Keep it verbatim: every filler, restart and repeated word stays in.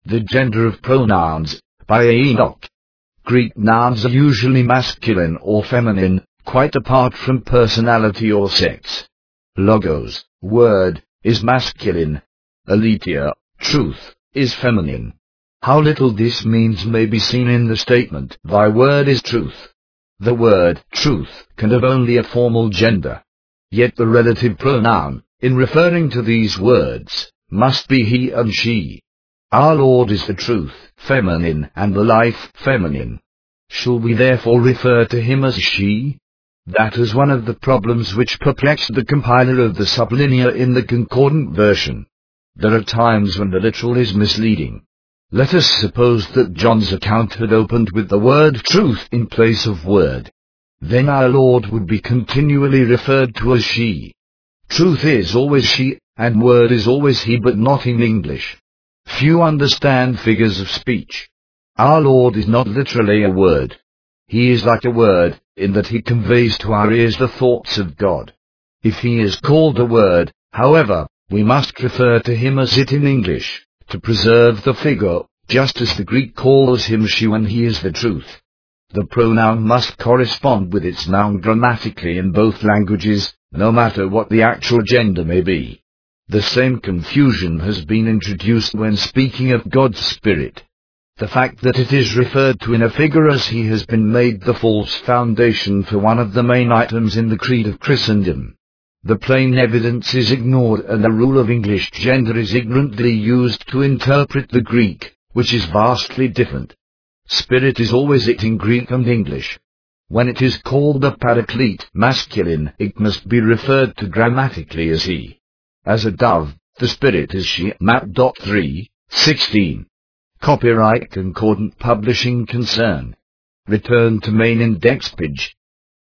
The Gender of Pronouns, by Enoch. Greek nouns are usually masculine or feminine, quite apart from personality or sex. Logos, word, is masculine. Aletheia, truth, is feminine. How little this means may be seen in the statement, "Thy word is truth." The word, truth, can have only a formal gender. Yet the relative pronoun, in referring to these words, must be he and she. Our Lord is the truth, feminine, and the life, feminine. Shall we therefore refer to him as she? That is one of the problems which perplexed the compiler of the sublinear in the concordant version. There are times when the literal is misleading. Let us suppose that John's account had opened with the word truth in place of word. Then our Lord would be continually referred to as she. Truth is always she, and word is always he, but not in English. Few understand figures of speech. Our Lord is not literally a word. He is like a word, in that he conveys to our ears the thoughts of God. If he is called a word, however, we must refer to him as it in English, to preserve the figure, just as the Greek calls him she when he is the truth. The pronoun must correspond with its noun grammatically in both languages, no matter what the actual gender may be. The same confusion has been introduced when speaking of God's Spirit. The fact that it is referred to in a figure as he has been made the false foundation for one of the main items in the creed of Christendom. The plain evidence is ignored, and the rule of English gender is ignorantly used to interpret the Greek, which is vastly different. Spirit is always it in Greek and English. When it is called a paraclete, masculine, it must be referred to grammatically as he. As a dove, the Spirit is she. Map three, sixteen. Copyright Concordant Publishing Concern. Return to main index page.